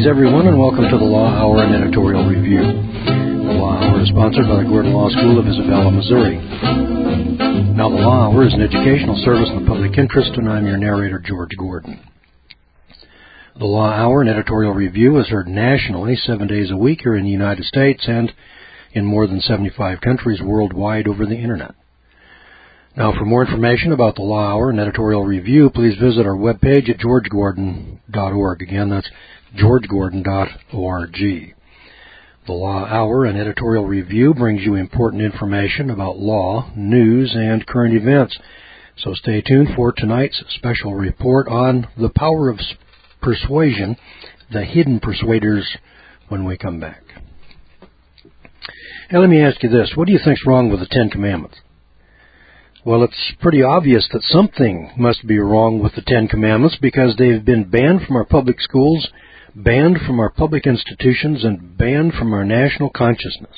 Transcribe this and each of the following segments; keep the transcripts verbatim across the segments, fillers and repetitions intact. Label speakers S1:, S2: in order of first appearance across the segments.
S1: Greetings, everyone, and welcome to the Law Hour and Editorial Review. The Law Hour is sponsored by the Gordon Law School of Isabella, Missouri. Now, the Law Hour is an educational service in the public interest, and I'm your narrator, George Gordon. The Law Hour and Editorial Review is heard nationally seven days a week here in the United States and in more than seventy-five countries worldwide over the Internet. Now, for more information about the Law Hour and Editorial Review, please visit our webpage at george gordon dot org. Again, that's george gordon dot org. The Law Hour and Editorial Review brings you important information about law, news, and current events. So stay tuned for tonight's special report on the power of persuasion, the hidden persuaders, when we come back. Now, let me ask you this. What do you think's wrong with the Ten Commandments? Well, it's pretty obvious that something must be wrong with the Ten Commandments because they've been banned from our public schools, banned from our public institutions, and banned from our national consciousness.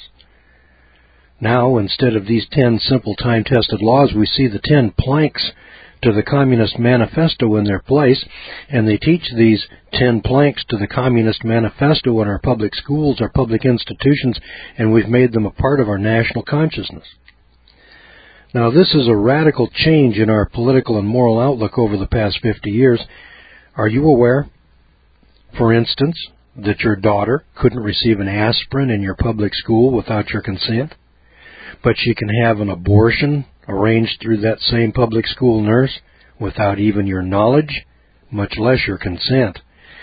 S1: Now, instead of these ten simple time-tested laws, we see the ten planks to the Communist Manifesto in their place, and they teach these ten planks to the Communist Manifesto in our public schools, our public institutions, and we've made them a part of our national consciousness. Now, this is a radical change in our political and moral outlook over the past fifty years. Are you aware, for instance, that your daughter couldn't receive an aspirin in your public school without your consent, but she can have an abortion arranged through that same public school nurse without even your knowledge, much less your consent?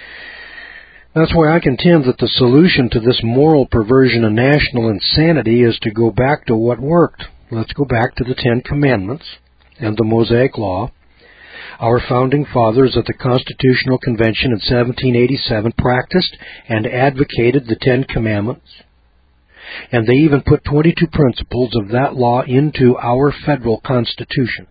S1: That's why I contend that the solution to this moral perversion and national insanity is to go back to what worked. Let's go back to the Ten Commandments and the Mosaic Law. Our founding fathers at the Constitutional Convention in seventeen eighty-seven practiced and advocated the Ten Commandments, and they even put twenty-two principles of that law into our federal Constitution.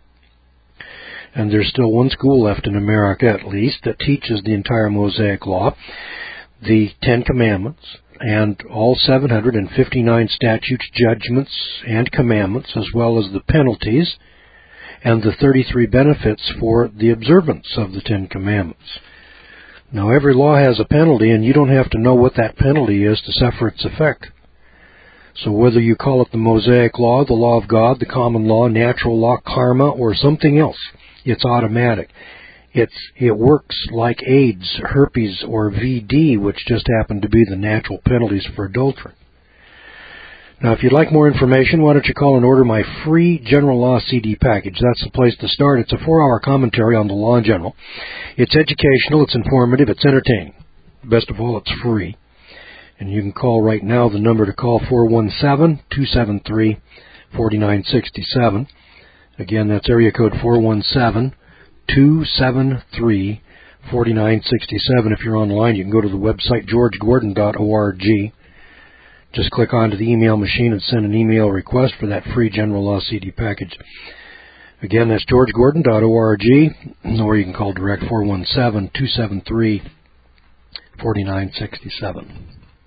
S1: And there's still one school left in America, at least, that teaches the entire Mosaic Law, the Ten Commandments, and all seven hundred fifty-nine statutes, judgments, and commandments, as well as the penalties and the thirty-three benefits for the observance of the Ten Commandments. Now, every law has a penalty, and you don't have to know what that penalty is to suffer its effect. So whether you call it the Mosaic Law, the Law of God, the Common Law, Natural Law, Karma, or something else, it's automatic. It's, it works like AIDS, herpes, or V D, which just happen to be the natural penalties for adultery. Now, if you'd like more information, why don't you call and order my free General Law C D package. That's the place to start. It's a four-hour commentary on the law in general. It's educational, it's informative, it's entertaining. Best of all, it's free. And you can call right now. The number to call, four one seven, two seven three, four nine six seven. Again, that's area code four one seven, two seven three, four nine six seven. If you're online, you can go to the website george gordon dot org. Just click onto the email machine and send an email request for that free General Law C D package. Again, that's george gordon dot org, or you can call direct four one seven, two seven three, four nine six seven.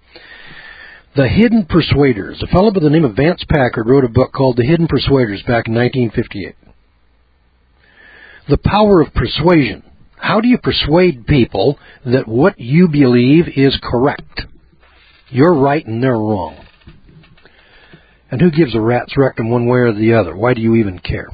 S1: The Hidden Persuaders. A fellow by the name of Vance Packard wrote a book called The Hidden Persuaders back in nineteen fifty-eight. The power of persuasion. How do you persuade people that what you believe is correct? You're right and they're wrong. And who gives a rat's rectum one way or the other? Why do you even care?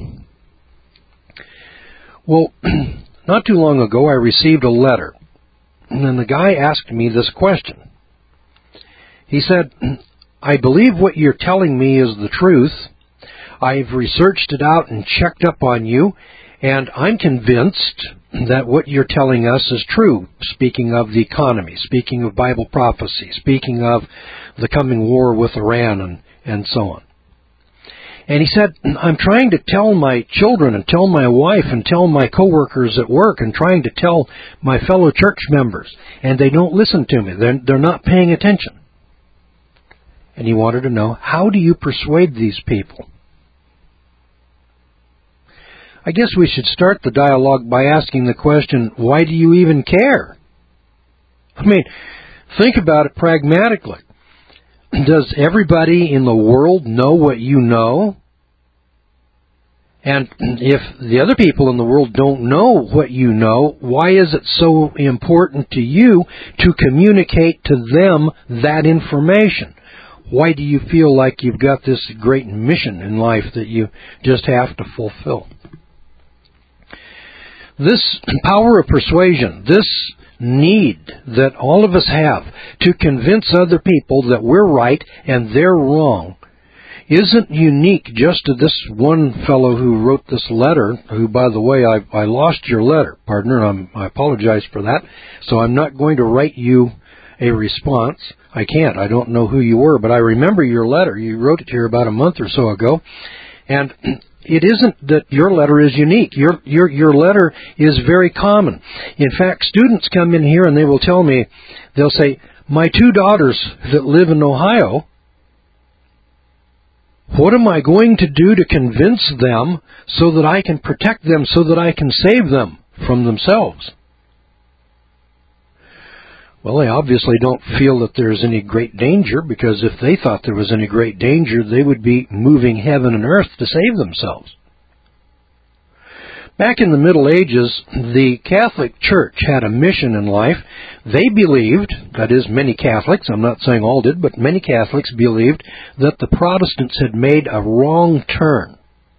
S1: Well, not too long ago I received a letter, and then the guy asked me this question. He said, I believe what you're telling me is the truth. I've researched it out and checked up on you, and I'm convinced that what you're telling us is true, speaking of the economy, speaking of Bible prophecy, speaking of the coming war with Iran, and, and so on. And he said, I'm trying to tell my children and tell my wife and tell my coworkers at work and trying to tell my fellow church members, and they don't listen to me. They're, they're not paying attention. And he wanted to know, how do you persuade these people? I guess we should start the dialogue by asking the question, why do you even care? I mean, think about it pragmatically. Does everybody in the world know what you know? And if the other people in the world don't know what you know, why is it so important to you to communicate to them that information? Why do you feel like you've got this great mission in life that you just have to fulfill? This power of persuasion, this need that all of us have to convince other people that we're right and they're wrong, isn't unique just to this one fellow who wrote this letter, who, by the way, I, I lost your letter, partner. I'm, I apologize for that. So I'm not going to write you a response. I can't. I don't know who you were, but I remember your letter. You wrote it here about a month or so ago. And it isn't that your letter is unique. Your, your, your letter is very common. In fact, students come in here and they will tell me, they'll say, my two daughters that live in Ohio, what am I going to do to convince them so that I can protect them, so that I can save them from themselves? Well, they obviously don't feel that there's any great danger, because if they thought there was any great danger, they would be moving heaven and earth to save themselves. Back in the Middle Ages, the Catholic Church had a mission in life. They believed, that is, many Catholics, I'm not saying all did, but many Catholics believed that the Protestants had made a wrong turn.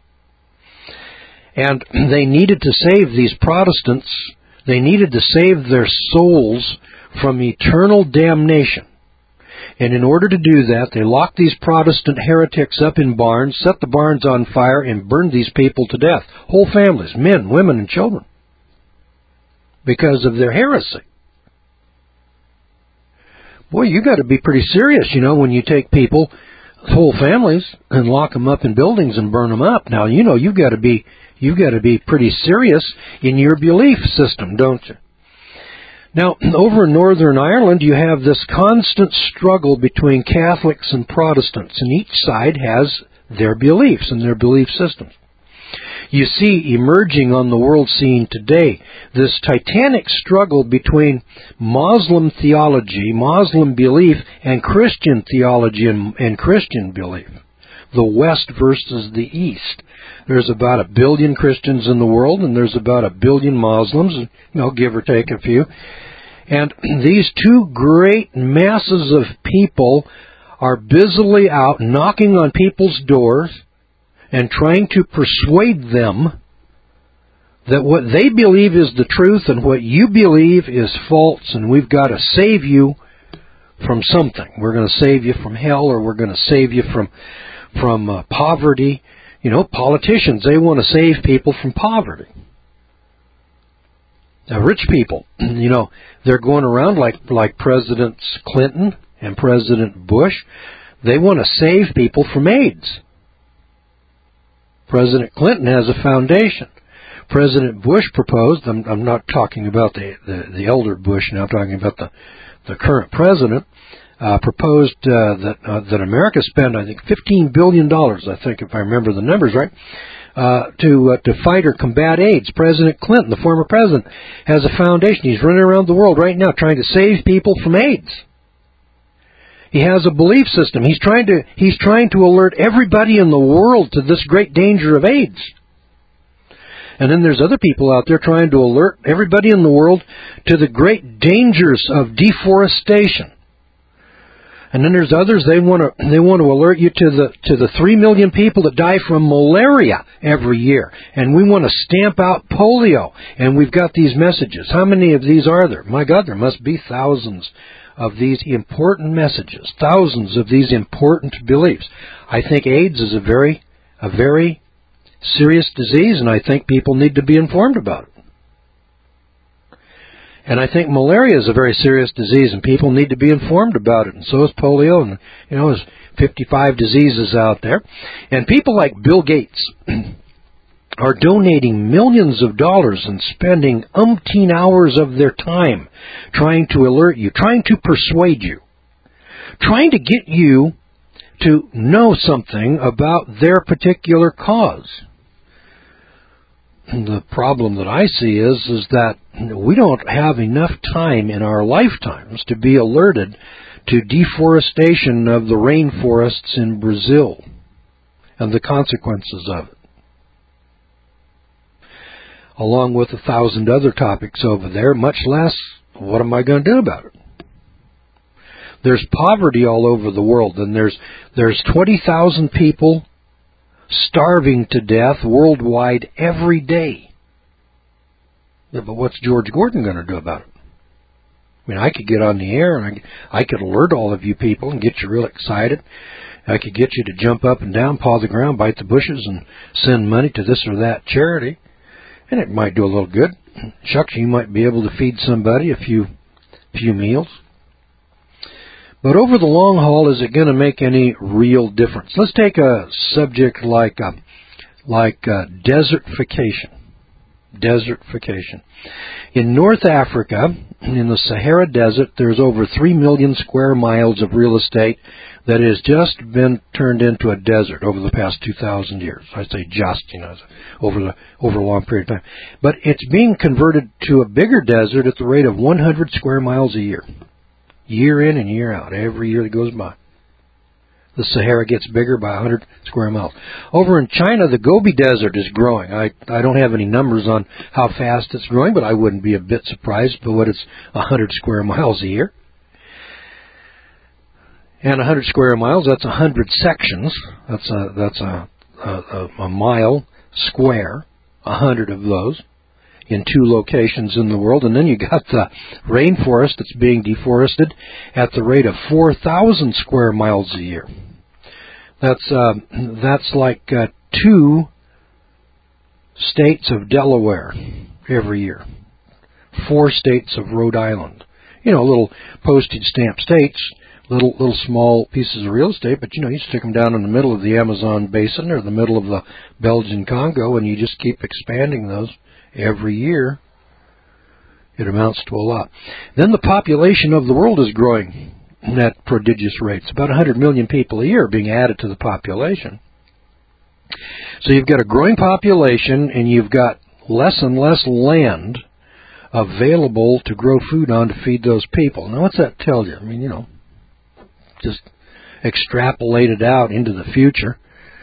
S1: And they needed to save these Protestants, they needed to save their souls from eternal damnation. And in order to do that, they locked these Protestant heretics up in barns, set the barns on fire, and burned these people to death. Whole families, men, women, and children, because of their heresy. Boy, you got to be pretty serious, you know, when you take people, whole families, and lock them up in buildings and burn them up. Now, you know, you've got to be, you've got to be pretty serious in your belief system, don't you? Now, over in Northern Ireland, you have this constant struggle between Catholics and Protestants, and each side has their beliefs and their belief systems. You see emerging on the world scene today this titanic struggle between Muslim theology, Muslim belief, and Christian theology and, and Christian belief. The West versus the East. There's about a billion Christians in the world, and there's about a billion Muslims, you know, give or take a few. And these two great masses of people are busily out knocking on people's doors and trying to persuade them that what they believe is the truth and what you believe is false, and we've got to save you from something. We're going to save you from hell, or we're going to save you from from uh, poverty. You know, politicians, they want to save people from poverty. Now, rich people, you know, they're going around like like Presidents Clinton and President Bush. They want to save people from AIDS. President Clinton has a foundation. President Bush proposed, I'm, I'm not talking about the, the, the elder Bush now, I'm talking about the, the current president, uh, proposed uh, that uh, that America spend, I think, fifteen billion dollars, I think, if I remember the numbers right, uh, to uh, to fight or combat AIDS. President Clinton, the former president, has a foundation. He's running around the world right now trying to save people from AIDS. He has a belief system. He's trying to he's trying to alert everybody in the world to this great danger of AIDS. And then there's other people out there trying to alert everybody in the world to the great dangers of deforestation. And then there's others, they want to they want to alert you to the to the three million people that die from malaria every year. And we want to stamp out polio. And we've got these messages. How many of these are there? My God, there must be thousands of these important messages, thousands of these important beliefs. I think AIDS is a very a very serious disease, and I think people need to be informed about it. And I think malaria is a very serious disease, and people need to be informed about it. And so is polio, and you know, there's fifty-five diseases out there. And people like Bill Gates are donating millions of dollars and spending umpteen hours of their time trying to alert you, trying to persuade you, trying to get you to know something about their particular cause. The problem that I see is, is that we don't have enough time in our lifetimes to be alerted to deforestation of the rainforests in Brazil and the consequences of it. along with a thousand other topics over there, much less what am I going to do about it? There's poverty all over the world, and there's there's twenty thousand people starving to death worldwide every day. Yeah, but what's George Gordon going to do about it? I mean, I could get on the air and I, I could alert all of you people and get you real excited. I could get you to jump up and down, paw the ground, bite the bushes, and send money to this or that charity. And it might do a little good. Shucks, you might be able to feed somebody a few few meals. But over the long haul, is it going to make any real difference? Let's take a subject like uh, like uh, desertification. Desertification. In North Africa, in the Sahara Desert, there's over three million square miles of real estate that has just been turned into a desert over the past two thousand years. I say just, you know, over the over a long period of time. But it's being converted to a bigger desert at the rate of one hundred square miles a year. Year in and year out, every year that goes by. The Sahara gets bigger by one hundred square miles. Over in China, the Gobi Desert is growing. I, I don't have any numbers on how fast it's growing, but I wouldn't be a bit surprised by what it's one hundred square miles a year. And one hundred square miles, that's one hundred sections. That's a, that's a, a, a mile square, one hundred of those in two locations in the world. And then you got the rainforest that's being deforested at the rate of four thousand square miles a year. That's uh, that's like uh, two states of Delaware every year. Four states of Rhode Island. You know, little postage stamp states, little little small pieces of real estate, but you know, you stick them down in the middle of the Amazon basin or the middle of the Belgian Congo, and you just keep expanding those every year. It amounts to a lot. Then the population of the world is growing at prodigious rates. About one hundred million people a year are being added to the population. So you've got a growing population, and you've got less and less land available to grow food on to feed those people. Now, what's that tell you? I mean, you know, just extrapolate it out into the future.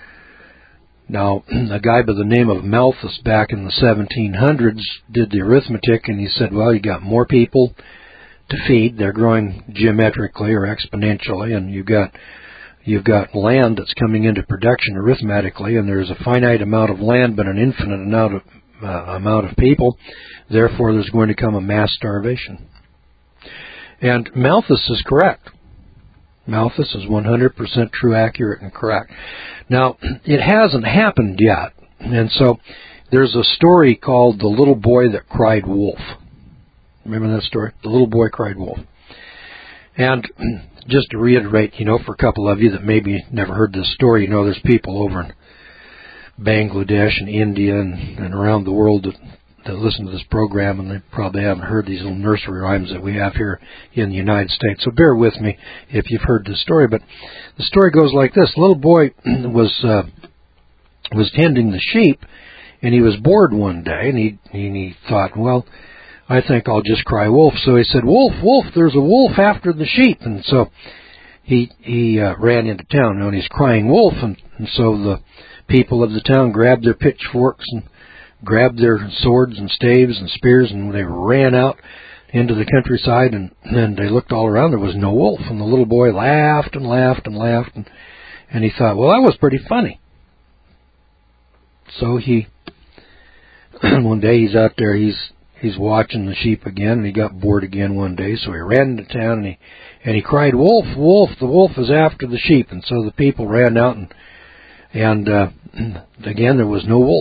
S1: Now, a guy by the name of Malthus back in the seventeen hundreds did the arithmetic, and he said, well, you got more people to feed. They're growing geometrically or exponentially, and you've got you've got land that's coming into production arithmetically, and there's a finite amount of land but an infinite amount of, uh, amount of people. Therefore, there's going to come a mass starvation. And Malthus is correct. Malthus is one hundred percent true, accurate, and correct. Now, it hasn't happened yet, and so there's a story called The Little Boy That Cried Wolf. Remember that story? The Little Boy Cried Wolf. And just to reiterate, you know, for a couple of you that maybe never heard this story, you know, there's people over in Bangladesh and India and, and around the world that that listen to this program, and they probably haven't heard these little nursery rhymes that we have here in the United States. So bear with me if you've heard this story. But the story goes like this. A little boy was uh, was tending the sheep, and he was bored one day, and he, and he thought, well, I think I'll just cry wolf. So he said, wolf, wolf, there's a wolf after the sheep. And so he he uh, ran into town, and he's crying wolf, and, and so the people of the town grabbed their pitchforks and grabbed their swords and staves and spears, and they ran out into the countryside, and then they looked all around. There was no wolf, and the little boy laughed and laughed and laughed, and, and he thought, well, that was pretty funny. So he, one day he's out there, he's he's watching the sheep again, and he got bored again one day, so he ran into town, and he, and he cried, wolf, wolf, the wolf is after the sheep. And so the people ran out, and, and uh, again, there was no wolf.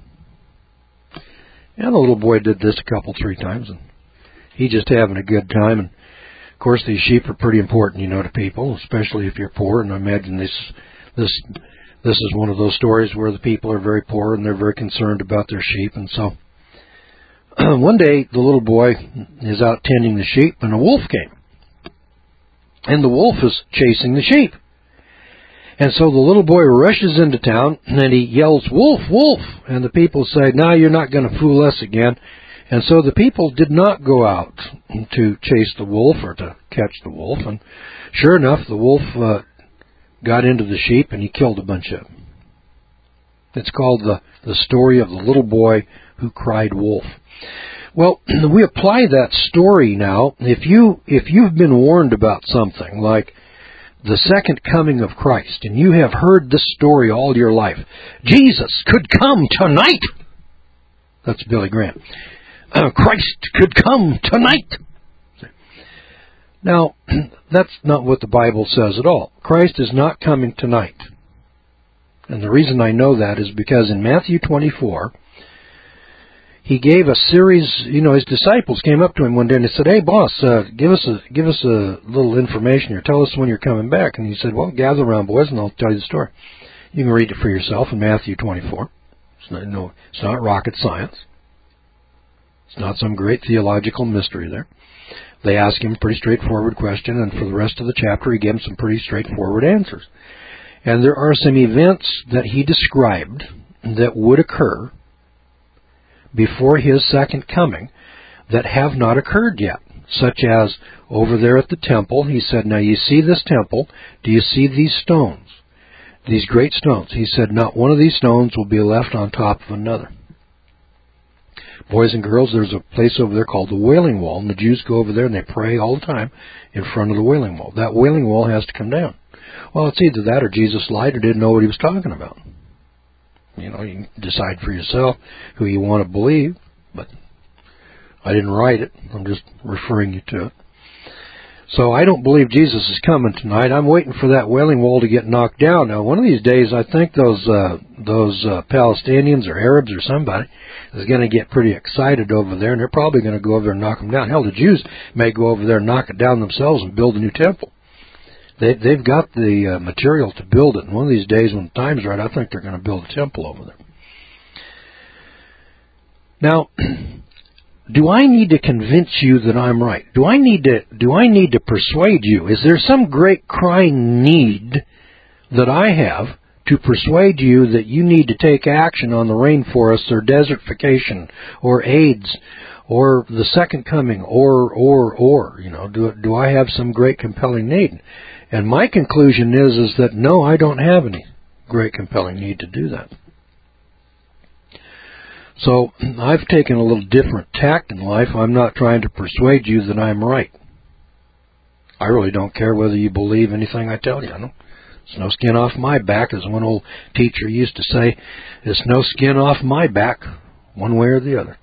S1: And the little boy did this a couple, three times, and he just having a good time. And, of course, these sheep are pretty important, you know, to people, especially if you're poor. And I imagine this this this is one of those stories where the people are very poor, and they're very concerned about their sheep. And so one day, the little boy is out tending the sheep, and a wolf came. And the wolf is chasing the sheep. And so the little boy rushes into town, and he yells, wolf, wolf! And the people say, no, you're not going to fool us again. And so the people did not go out to chase the wolf or to catch the wolf. And sure enough, the wolf uh, got into the sheep, and he killed a bunch of them. It's called the, the story of the little boy who cried wolf. Well, we apply that story now. If you, if you've been warned about something like the second coming of Christ, and you have heard this story all your life, Jesus could come tonight. That's Billy Graham. Uh, Christ could come tonight. Now, that's not what the Bible says at all. Christ is not coming tonight. And the reason I know that is because in Matthew twenty-four, he gave a series, you know, his disciples came up to him one day and they said, hey, boss, uh, give us a give us a little information here. Tell us when you're coming back. And he said, well, gather around, boys, and I'll tell you the story. You can read it for yourself in Matthew twenty-four. It's not, no, it's not rocket science. It's not some great theological mystery there. They asked him a pretty straightforward question, and for the rest of the chapter, he gave them some pretty straightforward answers. And there are some events that he described that would occur before his second coming that have not occurred yet, such as over there at the temple, he said, now you see this temple, do you see these stones, these great stones? He said, not one of these stones will be left on top of another. Boys and girls, there's a place over there called the Wailing Wall, and the Jews go over there and they pray all the time in front of the Wailing Wall. That Wailing Wall has to come down. Well, it's either that or Jesus lied or didn't know what he was talking about. You know, you can decide for yourself who you want to believe, but I didn't write it. I'm just referring you to it. So I don't believe Jesus is coming tonight. I'm waiting for that Wailing Wall to get knocked down. Now, one of these days, I think those uh, those uh, Palestinians or Arabs or somebody is going to get pretty excited over there, and they're probably going to go over there and knock them down. Hell, the Jews may go over there and knock it down themselves and build a new temple. They, they've got the uh, material to build it, and one of these days when the time's right, I think they're going to build a temple over there. Now, do I need to convince you that I'm right? Do I need to do I need to persuade you? Is there some great crying need that I have to persuade you that you need to take action on the rainforests or desertification or AIDS or the second coming or, or, or, you know, do, do I have some great compelling need? And my conclusion is, is that no, I don't have any great compelling need to do that. So I've taken a little different tact in life. I'm not trying to persuade you that I'm right. I really don't care whether you believe anything I tell you. I don't. There's no skin off my back, as one old teacher used to say. There's no skin off my back, one way or the other.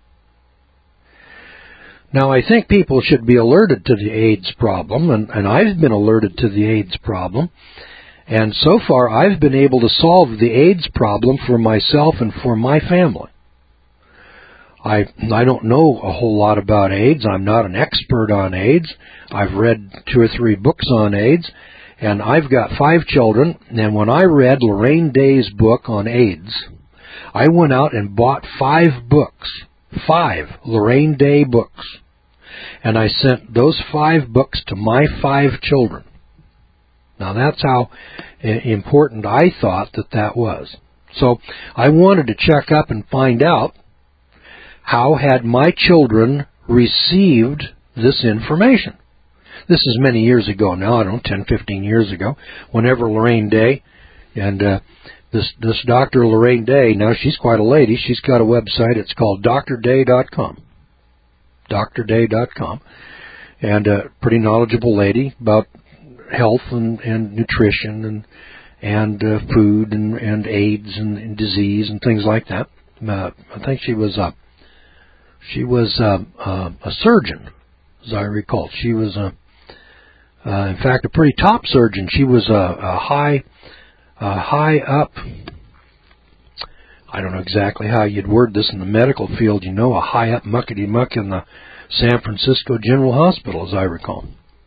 S1: Now, I think people should be alerted to the AIDS problem, and, and I've been alerted to the AIDS problem. And so far, I've been able to solve the AIDS problem for myself and for my family. I I don't know a whole lot about AIDS. I'm not an expert on AIDS. I've read two or three books on AIDS. And I've got five children, and when I read Lorraine Day's book on AIDS, I went out and bought five books, five Lorraine Day books, and I sent those five books to my five children. Now that's how important I thought that that was. So I wanted to check up and find out how had my children received this information. This is many years ago now, I don't know, ten, fifteen years ago, whenever Lorraine Day, and uh, this this Doctor Lorraine Day, now she's quite a lady, she's got a website, it's called D R day dot com, D R day dot com, and a pretty knowledgeable lady about health and, and nutrition and and uh, food and, and AIDS and, and disease and things like that. Uh, I think she was, uh, she was uh, uh, a surgeon, as I recall. She was a Uh, in fact, a pretty top surgeon. She was a, a high, a high up, I don't know exactly how you'd word this in the medical field, you know, a high up muckety-muck in the San Francisco General Hospital, as I recall.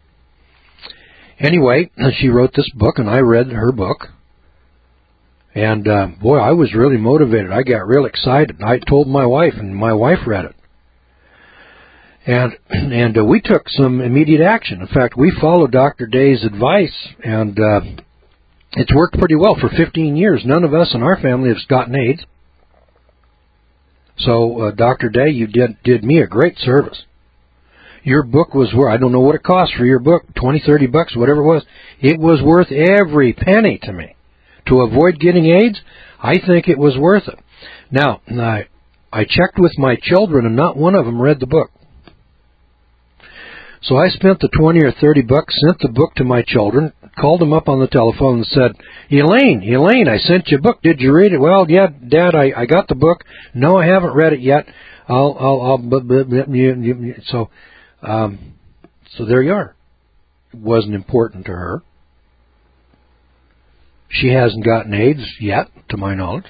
S1: Anyway, she wrote this book, and I read her book. And, uh, boy, I was really motivated. I got real excited. I told my wife, and my wife read it. And and uh, we took some immediate action. In fact, we followed Doctor Day's advice, and uh, it's worked pretty well for fifteen years. None of us in our family has gotten AIDS. So, uh, Doctor Day, you did did me a great service. Your book was worth, I don't know what it cost for your book, twenty, thirty bucks, whatever it was. It was worth every penny to me. To avoid getting AIDS, I think it was worth it. Now, I, I checked with my children, and not one of them read the book. So I spent the twenty or thirty bucks, sent the book to my children, called them up on the telephone and said, Elaine, Elaine, I sent you a book. Did you read it? Well, yeah, Dad, I, I got the book. No, I haven't read it yet. I'll, I'll, I'll, b- b- b- b- b- so, um, so there you are. It wasn't important to her. She hasn't gotten AIDS yet, to my knowledge.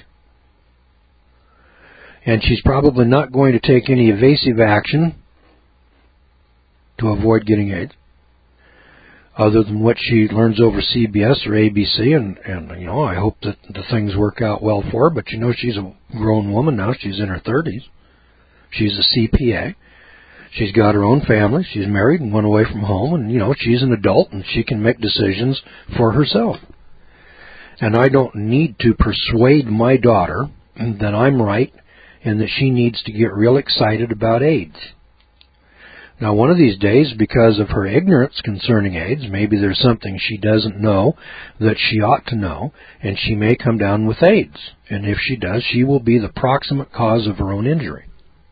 S1: And she's probably not going to take any evasive action to avoid getting AIDS, other than what she learns over C B S or A B C, and, and you know, I hope that the things work out well for her, but you know, she's a grown woman now. She's in her thirties. She's a C P A. She's got her own family. She's married and went away from home, and you know, she's an adult, and she can make decisions for herself. And I don't need to persuade my daughter that I'm right and that she needs to get real excited about AIDS. Now, one of these days, because of her ignorance concerning AIDS, maybe there's something she doesn't know that she ought to know, and she may come down with AIDS. And if she does, she will be the proximate cause of her own injury.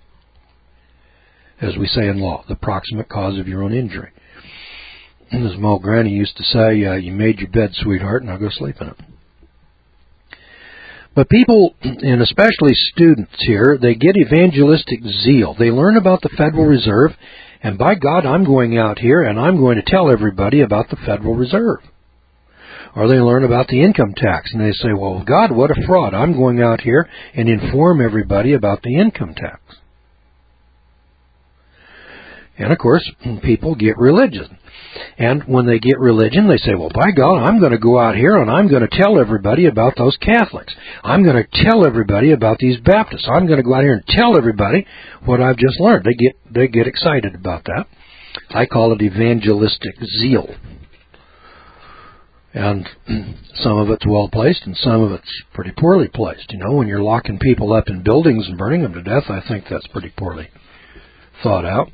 S1: As we say in law, the proximate cause of your own injury. And as my old granny used to say, uh, you made your bed, sweetheart, now go sleep in it. But people, and especially students here, they get evangelistic zeal. They learn about the Federal Reserve, and by God, I'm going out here and I'm going to tell everybody about the Federal Reserve. Or they learn about the income tax, and they say, well, God, what a fraud. I'm going out here and inform everybody about the income tax. And, of course, people get religion. And when they get religion, they say, well, by God, I'm going to go out here and I'm going to tell everybody about those Catholics. I'm going to tell everybody about these Baptists. I'm going to go out here and tell everybody what I've just learned. They get they get excited about that. I call it evangelistic zeal. And some of it's well-placed and some of it's pretty poorly placed. You know, when you're locking people up in buildings and burning them to death, I think that's pretty poorly thought out.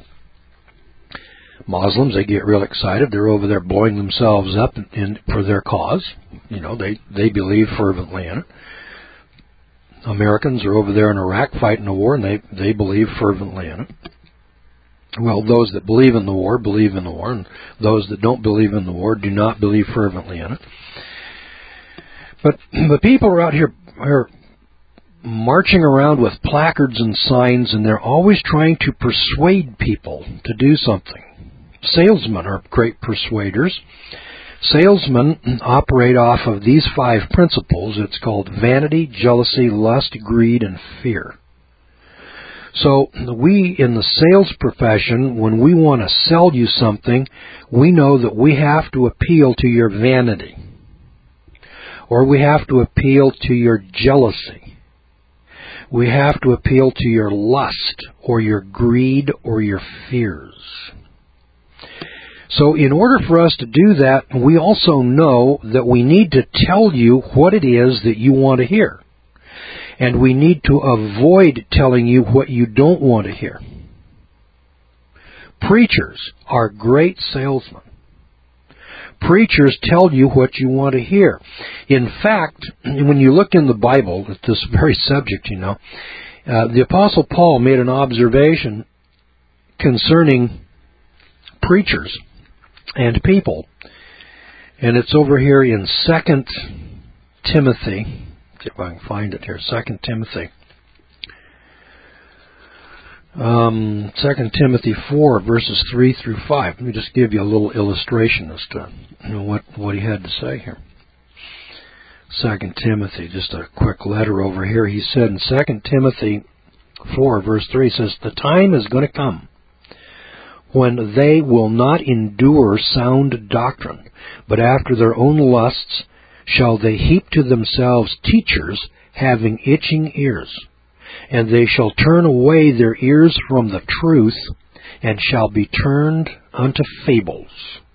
S1: Muslims, they get real excited. They're over there blowing themselves up in, in, for their cause. You know, they, they believe fervently in it. Americans are over there in Iraq fighting a war, and they, they believe fervently in it. Well, those that believe in the war believe in the war, and those that don't believe in the war do not believe fervently in it. But the people are out here are marching around with placards and signs, and they're always trying to persuade people to do something. Salesmen are great persuaders. Salesmen operate off of these five principles. It's called vanity, jealousy, lust, greed, and fear. So we in the sales profession, when we want to sell you something, we know that we have to appeal to your vanity, or we have to appeal to your jealousy. We have to appeal to your lust, or your greed, or your fears. So in order for us to do that, we also know that we need to tell you what it is that you want to hear. And we need to avoid telling you what you don't want to hear. Preachers are great salesmen. Preachers tell you what you want to hear. In fact, when you look in the Bible at this very subject, you know, uh, the Apostle Paul made an observation concerning preachers and people. And it's over here in Second Timothy. See if I can find it here. Second Timothy. Um, Second Timothy four, verses three through five. Let me just give you a little illustration as to you know, what, what he had to say here. Second Timothy, just a quick letter over here. He said in Second Timothy four, verse three, he says, the time is going to come when they will not endure sound doctrine, but after their own lusts shall they heap to themselves teachers having itching ears. And they shall turn away their ears from the truth, and shall be turned unto fables.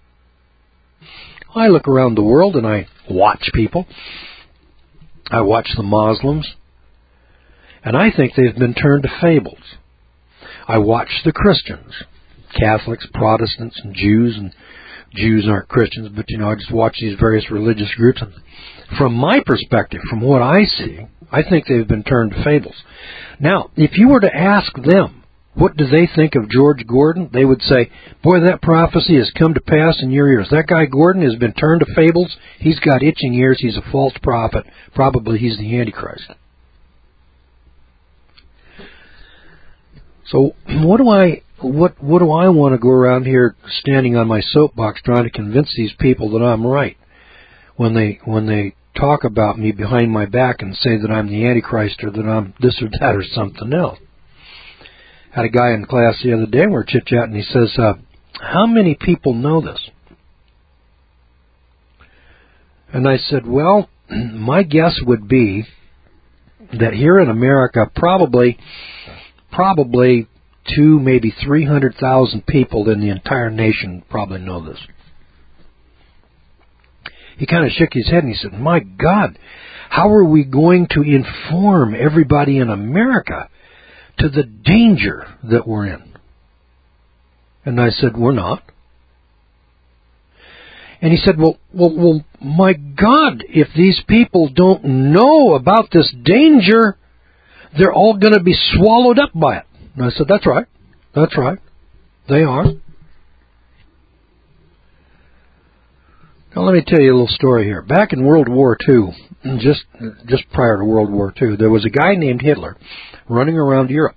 S1: I look around the world and I watch people. I watch the Muslims, and I think they've been turned to fables. I watch the Christians, Catholics, Protestants, and Jews, and Jews aren't Christians, but, you know, I just watch these various religious groups. And from my perspective, from what I see, I think they've been turned to fables. Now, if you were to ask them, what do they think of George Gordon? They would say, boy, that prophecy has come to pass in your ears. That guy Gordon has been turned to fables. He's got itching ears. He's a false prophet. Probably he's the Antichrist. So what do I what what do I want to go around here standing on my soapbox trying to convince these people that I'm right when they when they talk about me behind my back and say that I'm the Antichrist or that I'm this or that or something else? Had a guy in class the other day, we were chit-chatting, he says, uh, how many people know this? And I said, well, my guess would be that here in America, probably, probably two, maybe three hundred thousand people in the entire nation probably know this. He kind of shook his head and he said, my God, how are we going to inform everybody in America to the danger that we're in? And I said, we're not. And he said, well, well, well, my God, if these people don't know about this danger, they're all going to be swallowed up by it. And I said, that's right. That's right. They are. Now, let me tell you a little story here. Back in World War Two, just just prior to World War Two, there was a guy named Hitler running around Europe.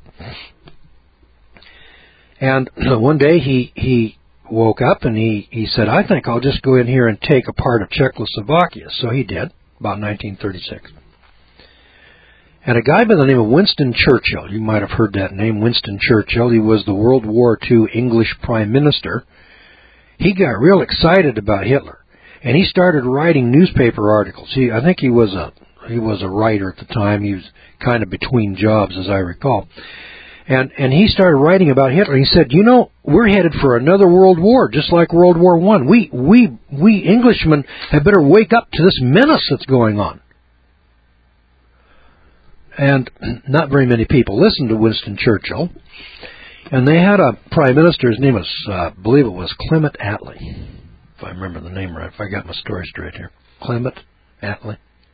S1: And one day he he woke up and he, he said, I think I'll just go in here and take a part of Czechoslovakia. So he did, about nineteen thirty-six. And a guy by the name of Winston Churchill, you might have heard that name, Winston Churchill, he was the World War Two English Prime Minister. He got real excited about Hitler. And he started writing newspaper articles. He, I think he was a he was a writer at the time. He was kind of between jobs, as I recall. And and he started writing about Hitler. He said, "You know, we're headed for another world war, just like World War One. We we we Englishmen had better wake up to this menace that's going on." And not very many people listened to Winston Churchill. And they had a prime minister. His name was, uh, I believe it was Clement Attlee. If I remember the name right, if I got my story straight here. Clement Attlee.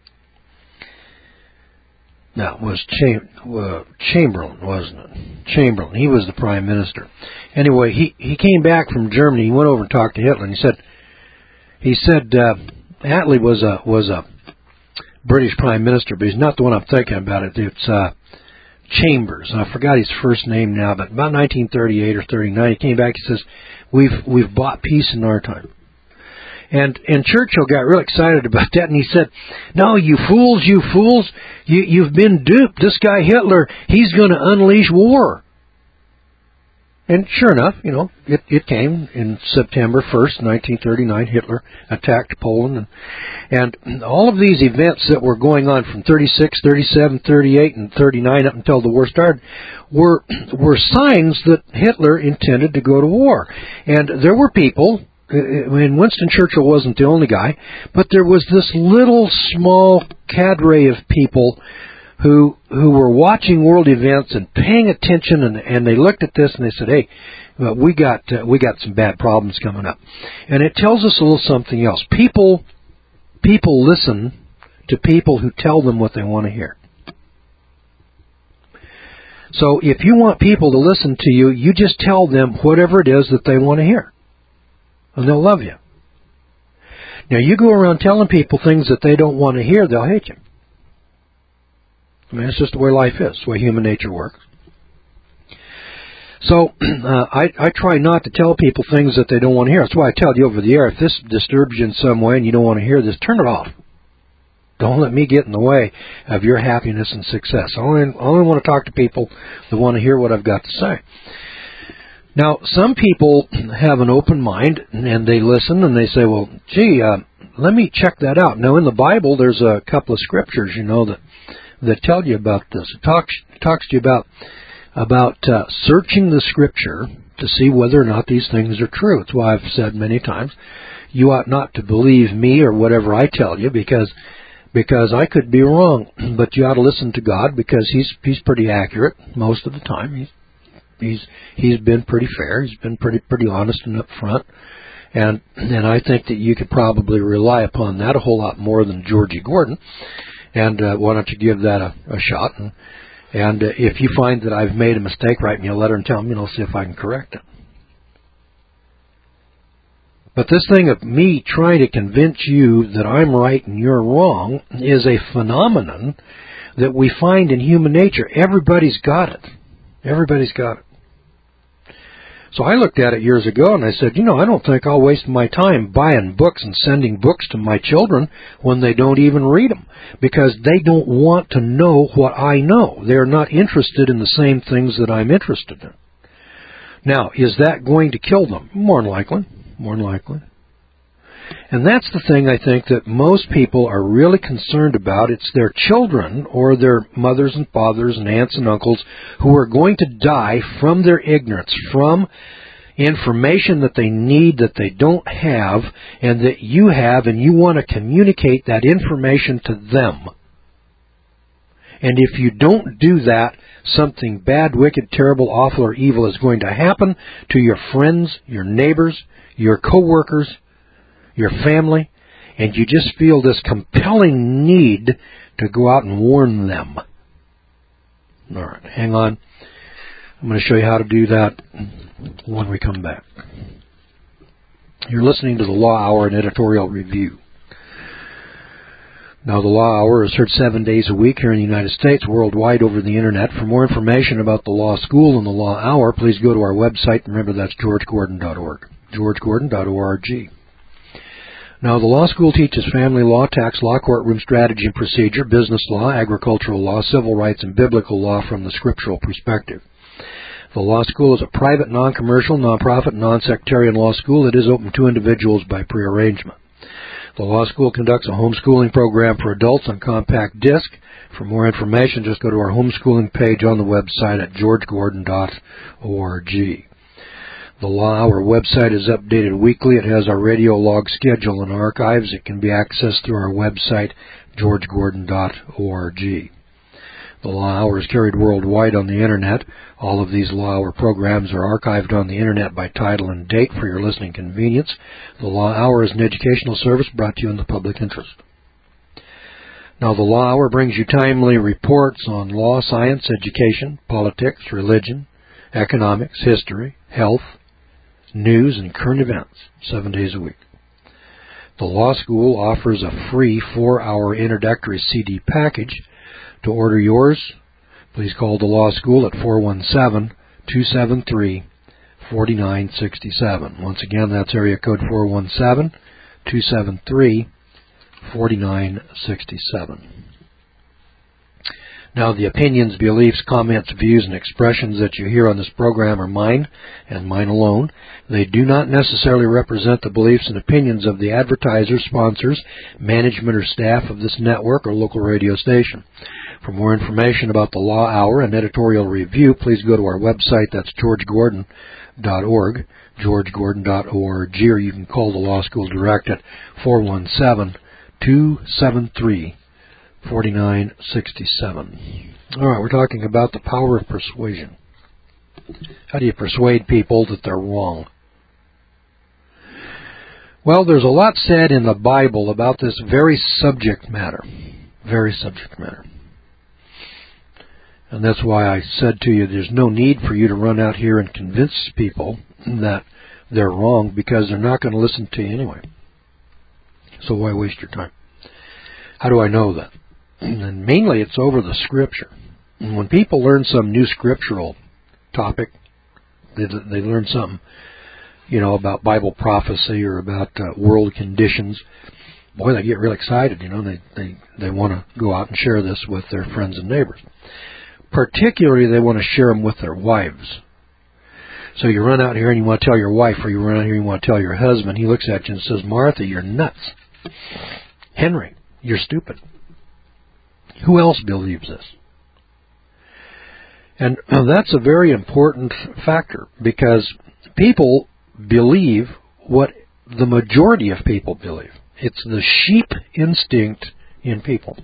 S1: No, it was Cham- uh, Chamberlain, wasn't it? Chamberlain. He was the prime minister. Anyway, he, he came back from Germany. He went over and talked to Hitler, and he said, he said uh, Attlee was a was a British prime minister, but he's not the one I'm thinking about. It. It's uh, Chambers, and I forgot his first name now. But about nineteen thirty-eight or thirty-nine, he came back. He says, "We've we've bought peace in our time." And and Churchill got real excited about that, and he said, "No, you fools, you fools, you, you've been duped. This guy Hitler, he's going to unleash war." And sure enough, you know, it, it came in September first, nineteen thirty-nine. Hitler attacked Poland, and, and all of these events that were going on from thirty-six, thirty-seven, thirty-eight, and thirty-nine up until the war started were were signs that Hitler intended to go to war. And there were people. I mean, Winston Churchill wasn't the only guy, but there was this little small cadre of people who who were watching world events and paying attention, and, and they looked at this and they said, "Hey, well, we got uh, we got some bad problems coming up." And it tells us a little something else. People people listen to people who tell them what they want to hear. So if you want people to listen to you, you just tell them whatever it is that they want to hear. And they'll love you. Now, you go around telling people things that they don't want to hear, they'll hate you. I mean, it's just the way life is, the way human nature works. So, uh, I, I try not to tell people things that they don't want to hear. That's why I tell you over the air, if this disturbs you in some way and you don't want to hear this, turn it off. Don't let me get in the way of your happiness and success. I only, I only want to talk to people that want to hear what I've got to say. Now, some people have an open mind, and they listen, and they say, well, gee, uh, let me check that out. Now, in the Bible, there's a couple of scriptures, you know, that that tell you about this. It talks, talks to you about, about uh, searching the Scripture to see whether or not these things are true. It's why I've said many times, you ought not to believe me or whatever I tell you, because because I could be wrong. But you ought to listen to God, because He's He's pretty accurate most of the time. He's He's he's been pretty fair. He's been pretty pretty honest and upfront. And and I think that you could probably rely upon that a whole lot more than Georgie Gordon. And uh, why don't you give that a, a shot? And, and uh, if you find that I've made a mistake, write me a letter and tell me, and I'll see if I can correct it. But this thing of me trying to convince you that I'm right and you're wrong is a phenomenon that we find in human nature. Everybody's got it. Everybody's got it. So I looked at it years ago and I said, you know, I don't think I'll waste my time buying books and sending books to my children when they don't even read them, because they don't want to know what I know. They're not interested in the same things that I'm interested in. Now, is that going to kill them? More than likely. More than likely. And that's the thing I think that most people are really concerned about. It's their children or their mothers and fathers and aunts and uncles who are going to die from their ignorance, from information that they need that they don't have and that you have, and you want to communicate that information to them. And if you don't do that, something bad, wicked, terrible, awful, or evil is going to happen to your friends, your neighbors, your coworkers, your family, and you just feel this compelling need to go out and warn them. All right, hang on. I'm going to show you how to do that when we come back. You're listening to the Law Hour and Editorial Review. Now, the Law Hour is heard seven days a week here in the United States, worldwide over the Internet. For more information about the Law School and the Law Hour, please go to our website. Remember, that's george gordon dot org. george gordon dot org. Now, the law school teaches family law, tax law, courtroom strategy and procedure, business law, agricultural law, civil rights, and biblical law from the scriptural perspective. The law school is a private, non-commercial, non-profit, non-sectarian law school that is open to individuals by prearrangement. The law school conducts a homeschooling program for adults on compact disc. For more information, just go to our homeschooling page on the website at george gordon dot org. The Law Hour website is updated weekly. It has our radio log schedule and archives. It can be accessed through our website, george gordon dot org. The Law Hour is carried worldwide on the Internet. All of these Law Hour programs are archived on the Internet by title and date for your listening convenience. The Law Hour is an educational service brought to you in the public interest. Now, the Law Hour brings you timely reports on law, science, education, politics, religion, economics, history, health, news, and current events, seven days a week. The Law School offers a free four-hour introductory C D package. To order yours, please call the Law School at four one seven, two seven three, four nine six seven. Once again, that's area code four one seven, two seven three, four nine six seven. Now, the opinions, beliefs, comments, views, and expressions that you hear on this program are mine and mine alone. They do not necessarily represent the beliefs and opinions of the advertisers, sponsors, management, or staff of this network or local radio station. For more information about the Law Hour and Editorial Review, please go to our website. That's george gordon dot org, george gordon dot org, or you can call the Law School direct at four one seven, two seven three, four nine six seven. All right, we're talking about the power of persuasion. How do you persuade people that they're wrong? Well, there's a lot said in the Bible about this very subject matter. Very subject matter. And that's why I said to you, there's no need for you to run out here and convince people that they're wrong, because they're not going to listen to you anyway. So why waste your time? How do I know that? And mainly it's over the Scripture. And when people learn some new scriptural topic, they, they learn something, you know, about Bible prophecy or about uh, world conditions, boy, they get real excited, you know. They, they, they want to go out and share this with their friends and neighbors. Particularly, they want to share them with their wives. So you run out here and you want to tell your wife, or you run out here and you want to tell your husband. He looks at you and says, Martha, you're nuts. Henry, you're stupid. Who else believes this? And that's a very important factor, because people believe what the majority of people believe. It's the sheep instinct in people.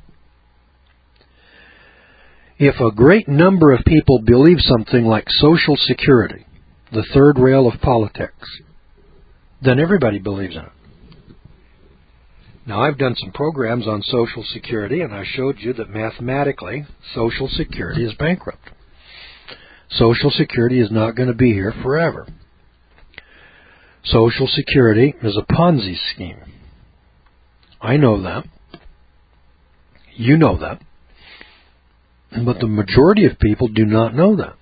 S1: If a great number of people believe something like Social Security, the third rail of politics, then everybody believes in it. Now, I've done some programs on Social Security, and I showed you that mathematically, Social Security is bankrupt. Social Security is not going to be here forever. Social Security is a Ponzi scheme. I know that. You know that. But the majority of people do not know that.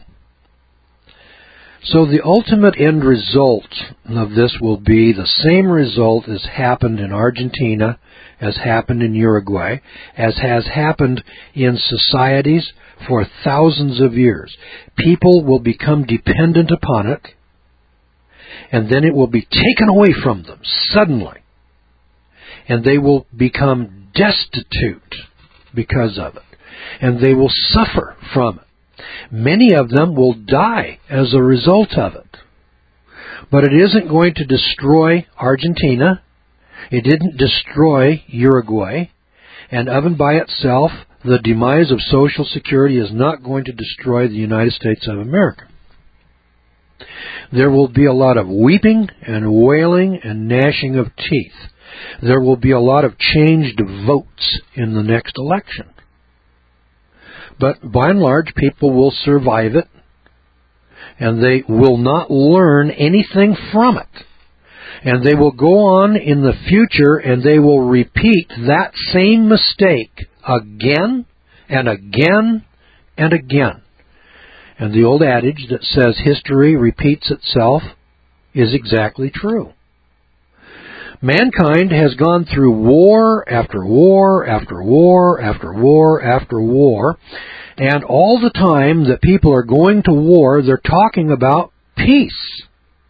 S1: So the ultimate end result of this will be the same result as happened in Argentina, as happened in Uruguay, as has happened in societies for thousands of years. People will become dependent upon it, and then it will be taken away from them suddenly, and they will become destitute because of it, and they will suffer from it. Many of them will die as a result of it. But it isn't going to destroy Argentina. It didn't destroy Uruguay. And of and by itself, the demise of Social Security is not going to destroy the United States of America. There will be a lot of weeping and wailing and gnashing of teeth. There will be a lot of changed votes in the next election. But by and large, people will survive it, and they will not learn anything from it. And they will go on in the future, and they will repeat that same mistake again and again and again. And the old adage that says history repeats itself is exactly true. Mankind has gone through war after war after war after war after war, and all the time that people are going to war, they're talking about peace.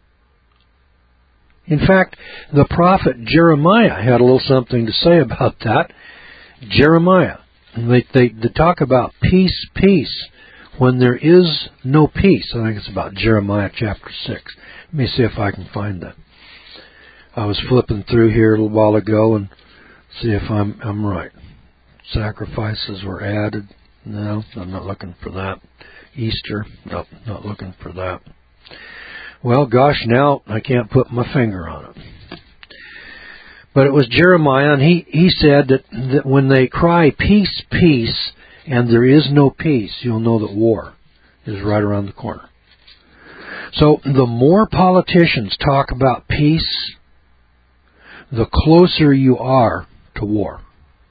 S1: In fact, the prophet Jeremiah had a little something to say about that. Jeremiah, they, they, they talk about peace, peace, when there is no peace. I think it's about Jeremiah chapter six. Let me see if I can find that. I was flipping through here a little while ago and see if I'm I'm right. Sacrifices were added. No, I'm not looking for that. Easter. Nope, not looking for that. Well, gosh, now I can't put my finger on it. But it was Jeremiah, and he, he said that, that when they cry, peace, peace, and there is no peace, you'll know that war is right around the corner. So the more politicians talk about peace, the closer you are to war.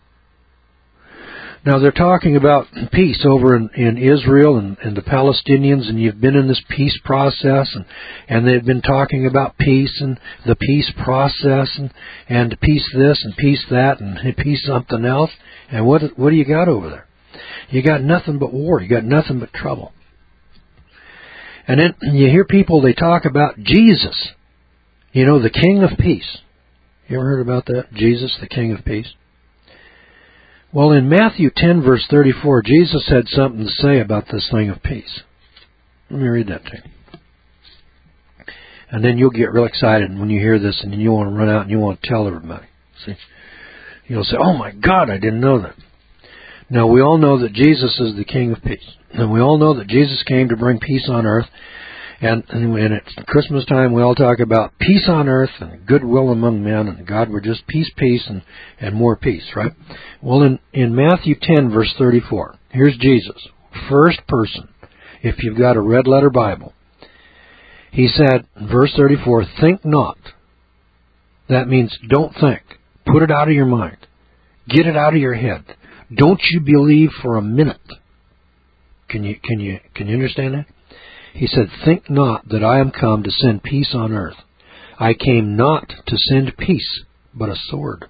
S1: Now, they're talking about peace over in, in Israel and, and the Palestinians, and you've been in this peace process, and, and they've been talking about peace and the peace process, and, and peace this and peace that and peace something else. And what what do you got over there? You got nothing but war. You got nothing but trouble. And then you hear people, they talk about Jesus, you know, the King of Peace. You ever heard about that? Jesus, the King of Peace? Well, in Matthew ten, verse thirty-four, Jesus had something to say about this thing of peace. Let me read that to you. And then you'll get real excited when you hear this, and then you want to run out and you want to tell everybody. See? You'll say, oh my God, I didn't know that. Now, we all know that Jesus is the King of Peace. And we all know that Jesus came to bring peace on earth. And, and, and at Christmas time, we all talk about peace on earth and goodwill among men, and God, we're just peace, peace, and, and more peace, right? Well, in, in Matthew ten, verse thirty-four, here's Jesus, first person, if you've got a red letter Bible. He said, verse thirty-four, think not. That means don't think. Put it out of your mind. Get it out of your head. Don't you believe for a minute. Can you, can you, can you understand that? He said, think not that I am come to send peace on earth. I came not to send peace, but a sword.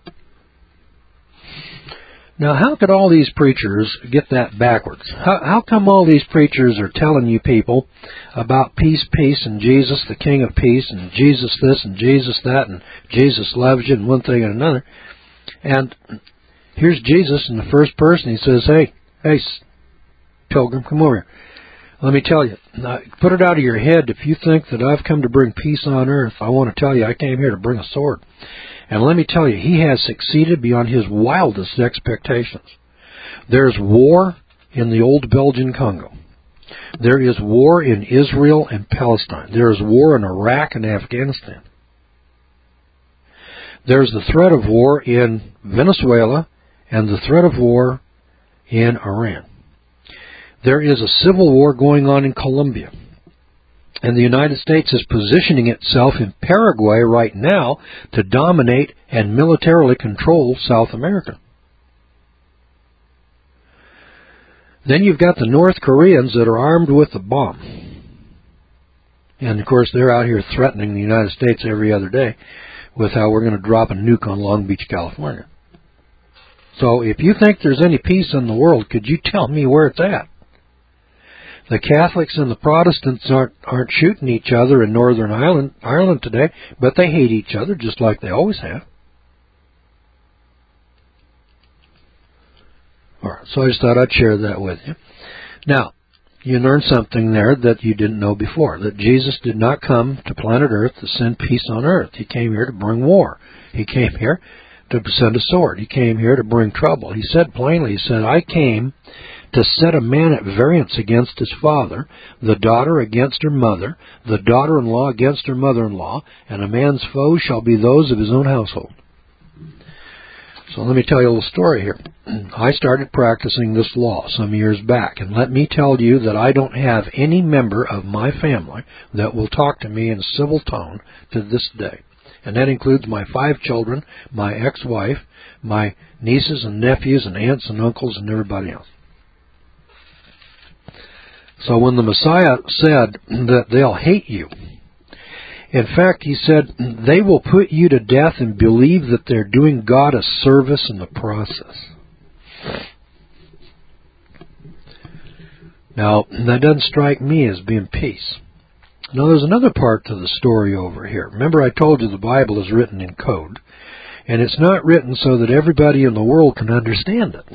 S1: Now, how could all these preachers get that backwards? How, how come all these preachers are telling you people about peace, peace, and Jesus, the King of Peace, and Jesus this, and Jesus that, and Jesus loves you, and one thing and another? And here's Jesus in the first person. He says, hey, hey, pilgrim, come over here. Let me tell you, put it out of your head. If you think that I've come to bring peace on earth, I want to tell you I came here to bring a sword. And let me tell you, he has succeeded beyond his wildest expectations. There's war in the old Belgian Congo. There is war in Israel and Palestine. There is war in Iraq and Afghanistan. There's the threat of war in Venezuela and the threat of war in Iran. There is a civil war going on in Colombia. And the United States is positioning itself in Paraguay right now to dominate and militarily control South America. Then you've got the North Koreans that are armed with a bomb. And, of course, they're out here threatening the United States every other day with how we're going to drop a nuke on Long Beach, California. So if you think there's any peace in the world, could you tell me where it's at? The Catholics and the Protestants aren't aren't shooting each other in Northern Ireland, Ireland today, but they hate each other just like they always have. All right, so I just thought I'd share that with you. Now, you learned something there that you didn't know before, that Jesus did not come to planet Earth to send peace on Earth. He came here to bring war. He came here to send a sword. He came here to bring trouble. He said plainly, he said, I came to set a man at variance against his father, the daughter against her mother, the daughter-in-law against her mother-in-law, and a man's foes shall be those of his own household. So let me tell you a little story here. I started practicing this law some years back, and let me tell you that I don't have any member of my family that will talk to me in a civil tone to this day. And that includes my five children, my ex-wife, my nieces and nephews and aunts and uncles and everybody else. So when the Messiah said that they'll hate you, in fact, he said, they will put you to death and believe that they're doing God a service in the process. Now, that doesn't strike me as being peace. Now, there's another part to the story over here. Remember, I told you the Bible is written in code, and it's not written so that everybody in the world can understand it.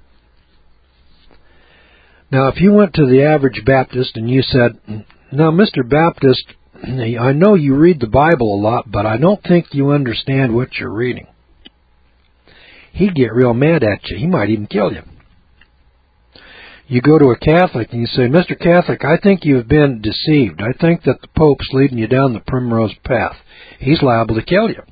S1: Now, if you went to the average Baptist and you said, now, Mister Baptist, I know you read the Bible a lot, but I don't think you understand what you're reading. He'd get real mad at you. He might even kill you. You go to a Catholic and you say, Mister Catholic, I think you've been deceived. I think that the Pope's leading you down the primrose path. He's liable to kill you.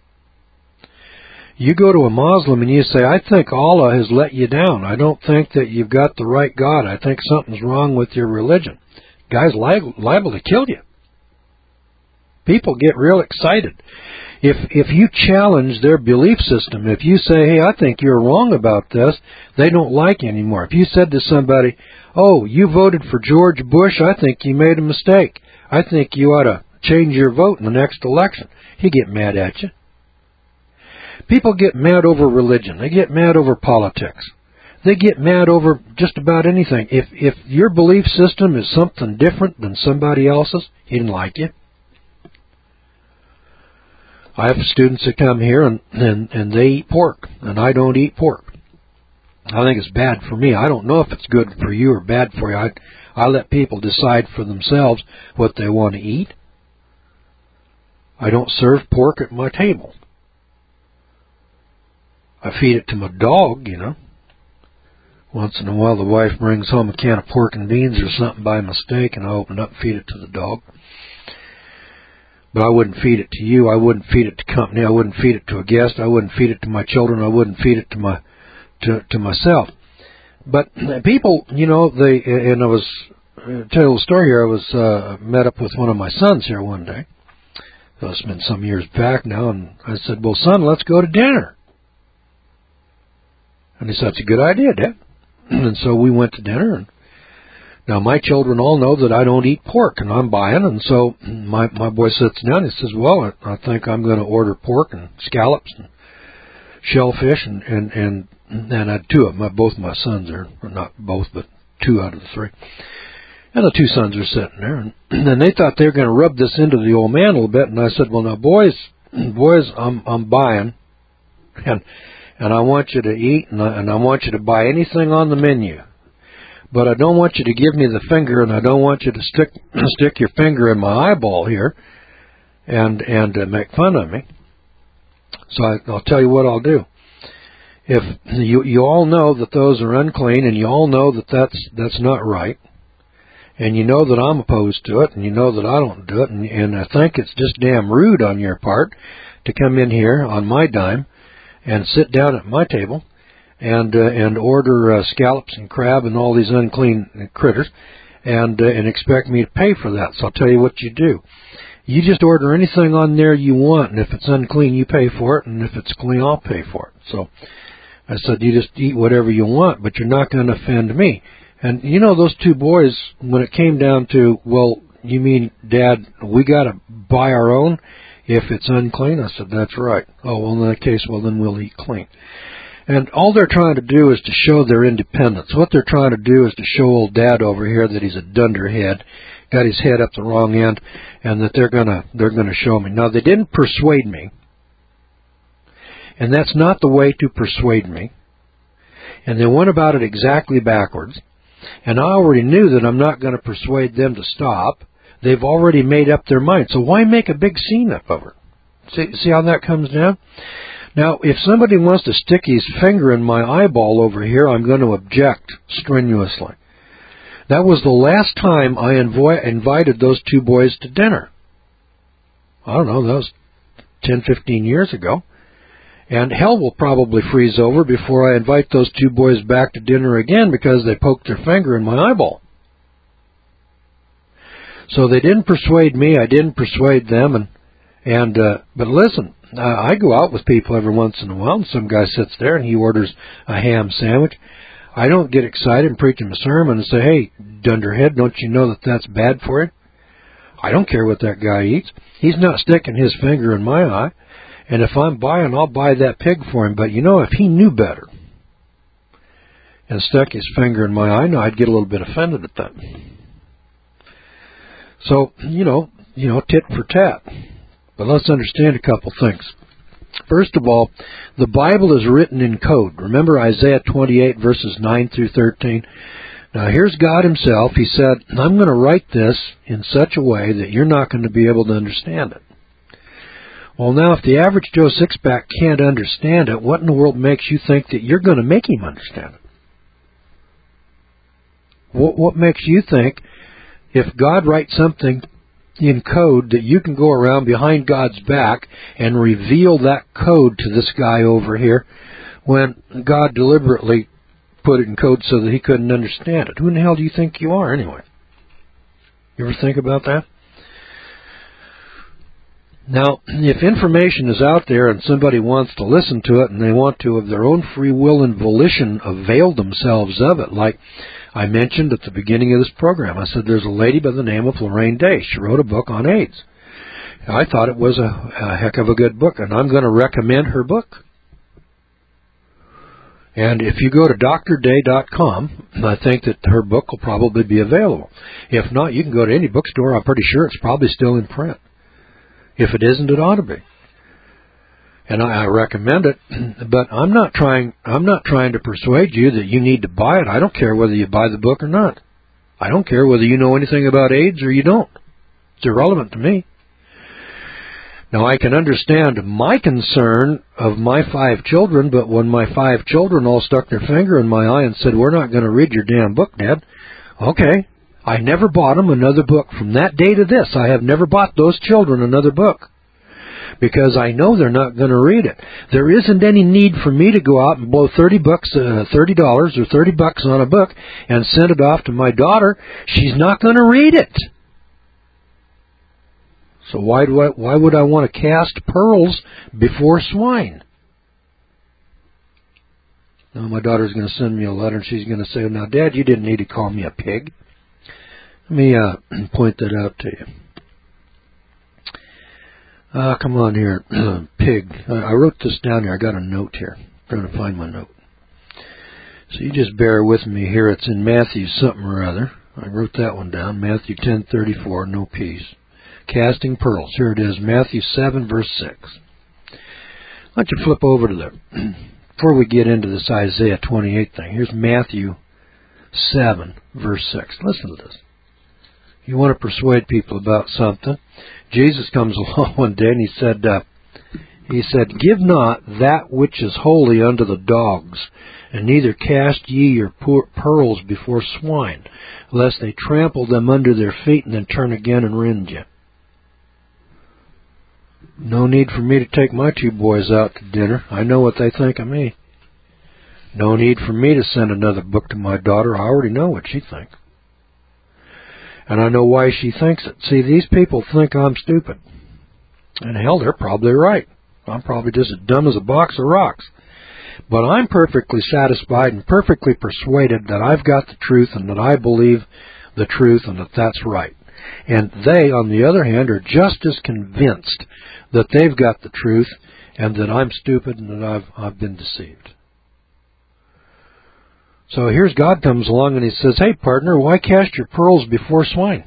S1: You go to a Muslim and you say, I think Allah has let you down. I don't think that you've got the right God. I think something's wrong with your religion. Guy's li- liable to kill you. People get real excited. If if you challenge their belief system, if you say, hey, I think you're wrong about this, they don't like you anymore. If you said to somebody, oh, you voted for George Bush, I think you made a mistake. I think you ought to change your vote in the next election. He'd get mad at you. People get mad over religion. They get mad over politics. They get mad over just about anything. If if your belief system is something different than somebody else's, he didn't like you. I have students that come here and, and, and they eat pork, and I don't eat pork. I think it's bad for me. I don't know if it's good for you or bad for you. I, I let people decide for themselves what they want to eat. I don't serve pork at my table. I feed it to my dog, you know. Once in a while the wife brings home a can of pork and beans or something by mistake, and I open it up and feed it to the dog. But I wouldn't feed it to you. I wouldn't feed it to company. I wouldn't feed it to a guest. I wouldn't feed it to my children. I wouldn't feed it to my to to myself. But people, you know, they and I was uh, tell you a little story here. I was uh, met up with one of my sons here one day. It's been some years back now, and I said, "Well, son, let's go to dinner." And he said, "That's a good idea, Dad." And so we went to dinner, and now, my children all know that I don't eat pork, and I'm buying, and so my my boy sits down and he says, well, I, I think I'm going to order pork and scallops and shellfish, and, and, and, and I had two of them. Both my sons are, or not both, but two out of the three. And the two sons are sitting there, and, and they thought they were going to rub this into the old man a little bit, and I said, well, now, boys, boys, I'm I'm buying, and and I want you to eat, and I, and I want you to buy anything on the menu. But I don't want you to give me the finger, and I don't want you to stick stick your finger in my eyeball here and and uh, make fun of me. So I, I'll tell you what I'll do. If you you all know that those are unclean, and you all know that that's that's not right, and you know that I'm opposed to it, and you know that I don't do it, and, and I think it's just damn rude on your part to come in here on my dime and sit down at my table and uh, and order uh, scallops and crab and all these unclean critters and uh, and expect me to pay for that. So I'll tell you what you do. You just order anything on there you want, and if it's unclean, you pay for it, and if it's clean, I'll pay for it. So I said, you just eat whatever you want, but you're not going to offend me. And, you know, those two boys, when it came down to, well, you mean, Dad, we got to buy our own if it's unclean? I said, that's right. Oh, well, in that case, well, then we'll eat clean. And all they're trying to do is to show their independence. What they're trying to do is to show old Dad over here that he's a dunderhead, got his head up the wrong end, and that they're gonna they're gonna show me. Now, they didn't persuade me, and that's not the way to persuade me. And they went about it exactly backwards. And I already knew that I'm not going to persuade them to stop. They've already made up their mind. So why make a big scene up of it? See, see how that comes down? Now, if somebody wants to stick his finger in my eyeball over here, I'm going to object strenuously. That was the last time I invo- invited those two boys to dinner. I don't know, that was ten, fifteen years ago. And hell will probably freeze over before I invite those two boys back to dinner again because they poked their finger in my eyeball. So they didn't persuade me, I didn't persuade them, and and uh, but listen, uh, I go out with people every once in a while, and some guy sits there and he orders a ham sandwich. I don't get excited and preach him a sermon and say, hey, dunderhead, don't you know that that's bad for you? I don't care what that guy eats. He's not sticking his finger in my eye. And if I'm buying, I'll buy that pig for him. But, you know, if he knew better and stuck his finger in my eye, no, I'd get a little bit offended at that. So, you know, you know, tit for tat. But let's understand a couple things. First of all, the Bible is written in code. Remember Isaiah twenty-eight, verses nine through thirteen? Now, here's God himself. He said, I'm going to write this in such a way that you're not going to be able to understand it. Well, now, if the average Joe Sixpack can't understand it, what in the world makes you think that you're going to make him understand it? What, what makes you think if God writes something in code that you can go around behind God's back and reveal that code to this guy over here when God deliberately put it in code so that he couldn't understand it? Who in the hell do you think you are anyway? You ever think about that? Now, if information is out there and somebody wants to listen to it and they want to, of their own free will and volition, avail themselves of it, like I mentioned at the beginning of this program, I said there's a lady by the name of Lorraine Day. She wrote a book on AIDS. I thought it was a, a heck of a good book, and I'm going to recommend her book. And if you go to D R day dot com, I think that her book will probably be available. If not, you can go to any bookstore. I'm pretty sure it's probably still in print. If it isn't, it ought to be. And I, I recommend it, but I'm not trying I'm not trying to persuade you that you need to buy it. I don't care whether you buy the book or not. I don't care whether you know anything about AIDS or you don't. It's irrelevant to me. Now, I can understand my concern of my five children, but when my five children all stuck their finger in my eye and said, we're not going to read your damn book, Dad, okay. I never bought them another book. From that day to this, I have never bought those children another book because I know they're not going to read it. There isn't any need for me to go out and blow thirty bucks, uh, thirty dollars or thirty bucks on a book and send it off to my daughter. She's not going to read it. So why do I, why would I want to cast pearls before swine? Now my daughter's going to send me a letter and she's going to say, now, Dad, you didn't need to call me a pig. Let me uh, point that out to you. Uh, come on here, pig. I wrote this down here. I got a note here. I'm trying to find my note. So you just bear with me here. It's in Matthew something or other. I wrote that one down. Matthew ten thirty-four, no peace. Casting pearls. Here it is, Matthew seven, verse six. Why don't you flip over to the, before we get into this Isaiah twenty-eight thing, here's Matthew seven, verse six. Listen to this. You want to persuade people about something. Jesus comes along one day and he said, uh, he said, give not that which is holy unto the dogs, and neither cast ye your poor pearls before swine, lest they trample them under their feet and then turn again and rend you. No need for me to take my two boys out to dinner. I know what they think of me. No need for me to send another book to my daughter. I already know what she thinks. And I know why she thinks it. See, these people think I'm stupid. And hell, they're probably right. I'm probably just as dumb as a box of rocks. But I'm perfectly satisfied and perfectly persuaded that I've got the truth and that I believe the truth and that that's right. And they, on the other hand, are just as convinced that they've got the truth and that I'm stupid and that I've, I've been deceived. So here's God comes along and he says, hey, partner, why cast your pearls before swine?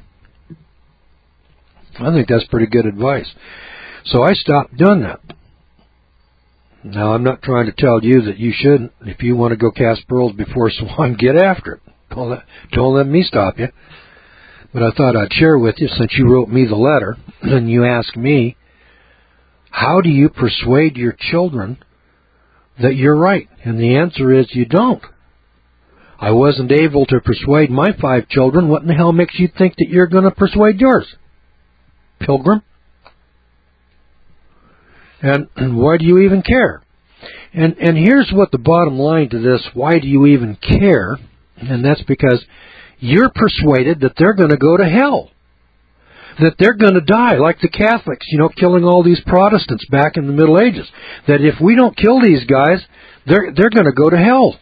S1: I think that's pretty good advice. So I stopped doing that. Now, I'm not trying to tell you that you shouldn't. If you want to go cast pearls before swine, get after it. Don't let, don't let me stop you. But I thought I'd share with you, since you wrote me the letter, and you asked me, how do you persuade your children that you're right? And the answer is you don't. I wasn't able to persuade my five children. What in the hell makes you think that you're going to persuade yours? Pilgrim? And, and why do you even care? And and here's what the bottom line to this, why do you even care? And that's because you're persuaded that they're going to go to hell. That they're going to die, like the Catholics, you know, killing all these Protestants back in the Middle Ages. That if we don't kill these guys, they're they're going to go to hell.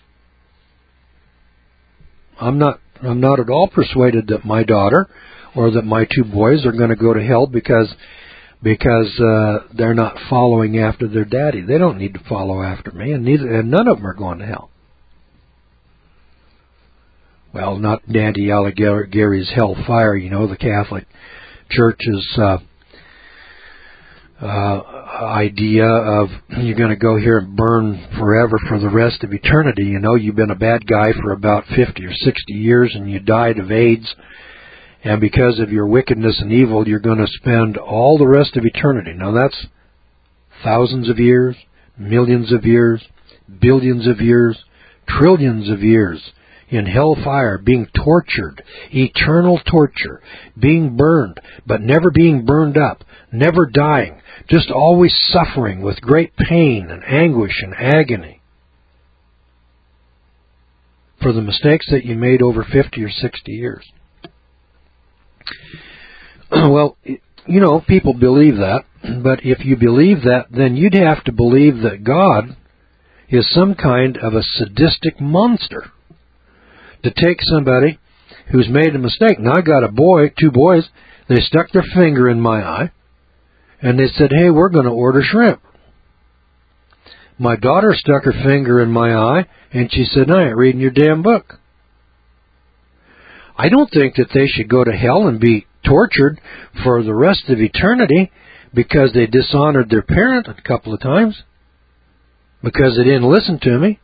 S1: I'm not I'm not at all persuaded that my daughter or that my two boys are going to go to hell because because uh, they're not following after their daddy. They don't need to follow after me, and neither and none of them are going to hell. Well, not Daddy Alighieri's hellfire, you know, the Catholic Church's uh, uh, idea of you're going to go here and burn forever for the rest of eternity. You know, you've been a bad guy for about fifty or sixty years and you died of AIDS, and because of your wickedness and evil, you're going to spend all the rest of eternity. Now, that's thousands of years, millions of years, billions of years, trillions of years in hellfire, being tortured, eternal torture, being burned, but never being burned up, never dying, just always suffering with great pain and anguish and agony for the mistakes that you made over fifty or sixty years. Well, you know, people believe that, but if you believe that, then you'd have to believe that God is some kind of a sadistic monster to take somebody who's made a mistake. Now, I got a boy, two boys, they stuck their finger in my eye, and they said, hey, we're going to order shrimp. My daughter stuck her finger in my eye, and she said, I ain't reading your damn book. I don't think that they should go to hell and be tortured for the rest of eternity because they dishonored their parent a couple of times, because they didn't listen to me.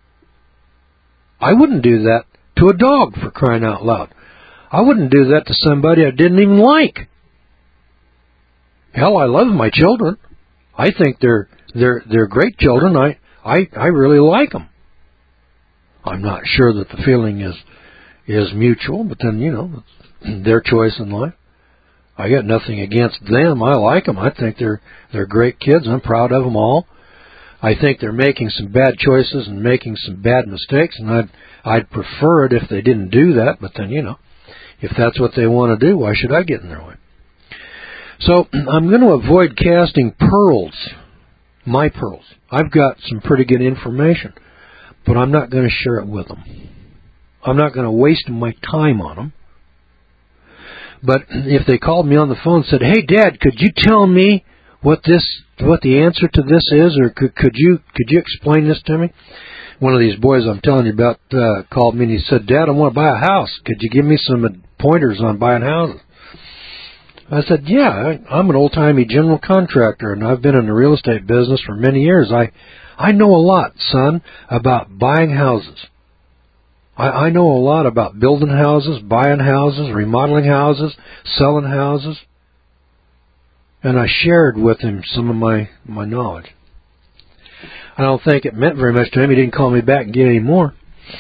S1: I wouldn't do that to a dog, for crying out loud. I wouldn't do that to somebody I didn't even like. Hell, I love my children. I think they're they're they're great children. I I I really like them. I'm not sure that the feeling is is mutual, but then, you know, it's their choice in life. I got nothing against them. I like them. I think they're they're great kids. I'm proud of them all. I think they're making some bad choices and making some bad mistakes, and I'd I'd prefer it if they didn't do that. But then, you know, if that's what they want to do, why should I get in their way? So I'm going to avoid casting pearls, my pearls. I've got some pretty good information, but I'm not going to share it with them. I'm not going to waste my time on them. But if they called me on the phone and said, hey, Dad, could you tell me what this, what the answer to this is, or could, could you could you explain this to me? One of these boys I'm telling you about uh, called me and he said, Dad, I want to buy a house. Could you give me some pointers on buying houses? I said, yeah, I, I'm an old-timey general contractor, and I've been in the real estate business for many years. I, I know a lot, son, about buying houses. I, I know a lot about building houses, buying houses, remodeling houses, selling houses. And I shared with him some of my, my knowledge. I don't think it meant very much to him. He didn't call me back and get any more.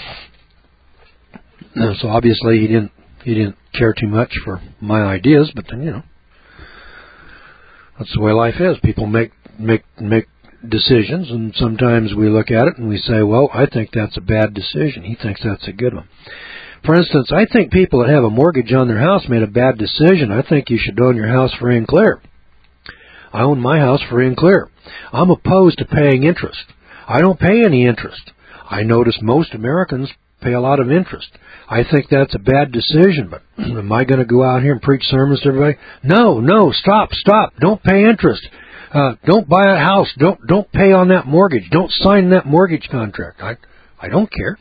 S1: So obviously he didn't he didn't care too much for my ideas, but then, you know, that's the way life is. People make make make decisions, and sometimes we look at it and we say, well, I think that's a bad decision. He thinks that's a good one. For instance, I think people that have a mortgage on their house made a bad decision. I think you should own your house free and clear. I own my house free and clear. I'm opposed to paying interest. I don't pay any interest. I notice most Americans pay a lot of interest. I think that's a bad decision, but am I going to go out here and preach sermons to everybody? No, no, stop, stop. Don't pay interest. Uh, don't buy a house. Don't don't pay on that mortgage. Don't sign that mortgage contract. I I don't care.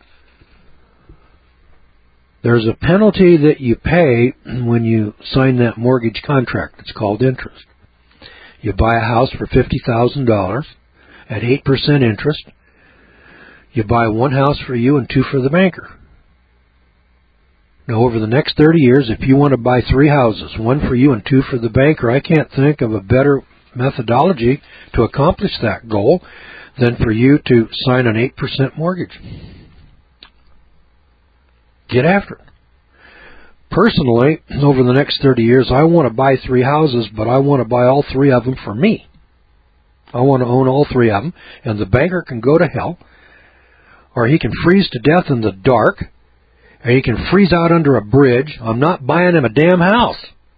S1: There's a penalty that you pay when you sign that mortgage contract. It's called interest. You buy a house for fifty thousand dollars at eight percent interest. You buy one house for you and two for the banker. Now, over the next thirty years, if you want to buy three houses, one for you and two for the banker, I can't think of a better methodology to accomplish that goal than for you to sign an eight percent mortgage. Get after it. Personally, over the next thirty years, I want to buy three houses, but I want to buy all three of them for me. I want to own all three of them, and the banker can go to hell, or he can freeze to death in the dark, or he can freeze out under a bridge. I'm not buying him a damn house.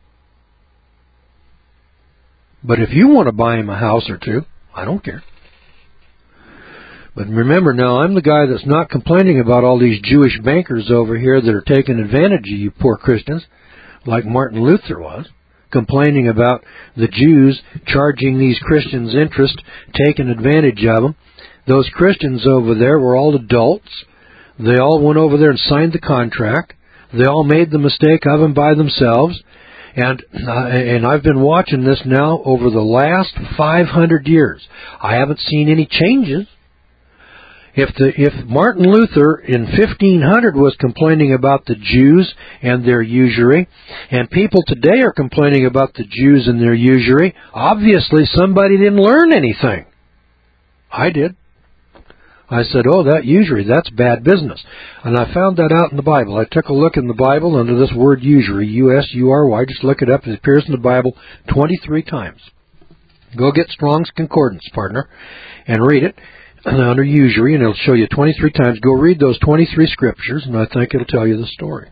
S1: But if you want to buy him a house or two, I don't care. But remember now, I'm the guy that's not complaining about all these Jewish bankers over here that are taking advantage of you poor Christians, like Martin Luther was, complaining about the Jews charging these Christians interest, taking advantage of them. Those Christians over there were all adults. They all went over there and signed the contract. They all made the mistake of them by themselves. And uh, and I've been watching this now over the last five hundred years. I haven't seen any changes. If the if Martin Luther in fifteen hundred was complaining about the Jews and their usury, and people today are complaining about the Jews and their usury, obviously somebody didn't learn anything. I did. I said, oh, that usury, that's bad business. And I found that out in the Bible. I took a look in the Bible under this word usury, U S U R Y. Just look it up. It appears in the Bible twenty-three times. Go get Strong's Concordance, partner, and read it under usury, and it'll show you twenty-three times. Go read those twenty-three scriptures, and I think it'll tell you the story.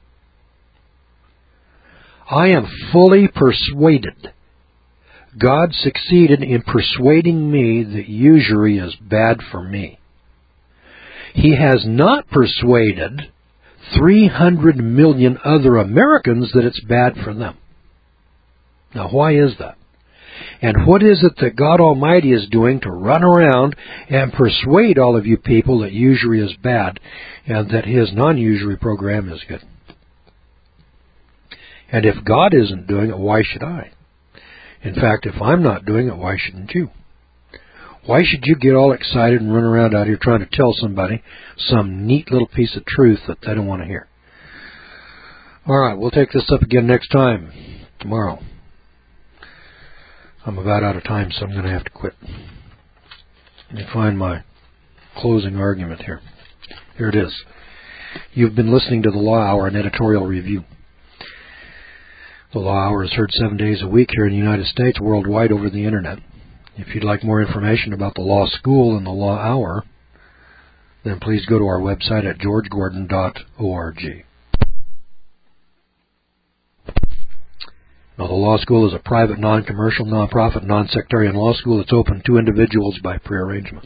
S1: I am fully persuaded God succeeded in persuading me that usury is bad for me. He has not persuaded three hundred million other Americans that it's bad for them. Now, why is that? And what is it that God Almighty is doing to run around and persuade all of you people that usury is bad and that His non-usury program is good? And if God isn't doing it, why should I? In fact, if I'm not doing it, why shouldn't you? Why should you get all excited and run around out here trying to tell somebody some neat little piece of truth that they don't want to hear? All right, we'll take this up again next time, tomorrow. I'm about out of time, so I'm going to have to quit. Let me find my closing argument here. Here it is. You've been listening to the Law Hour, an editorial review. The Law Hour is heard seven days a week here in the United States, worldwide over the Internet. If you'd like more information about the Law School and the Law Hour, then please go to our website at george gordon dot org. Now, the Law School is a private, non-commercial, non-profit, non-sectarian law school that's open to individuals by prearrangement.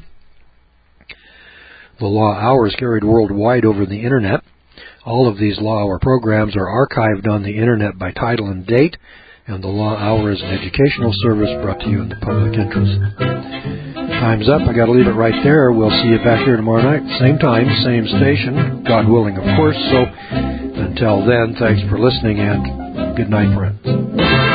S1: The Law Hour is carried worldwide over the Internet. All of these Law Hour programs are archived on the Internet by title and date, and the Law Hour is an educational service brought to you in the public interest. Time's up. I got to leave it right there. We'll see you back here tomorrow night, same time, same station, God willing, of course. So until then, thanks for listening, and good night, friends.